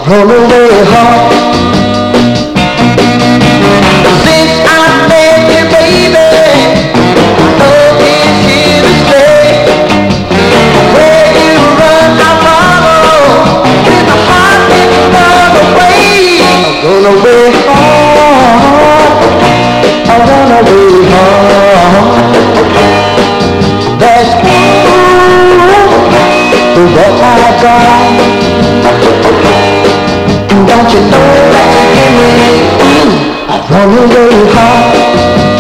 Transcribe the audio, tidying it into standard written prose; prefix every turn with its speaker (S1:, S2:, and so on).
S1: run away home. Since I met you, baby, love is here to stay. Where you run, I follow, with my heart getting run away. Run away home, I run away home. That's what I got. Don't you know that I run away home?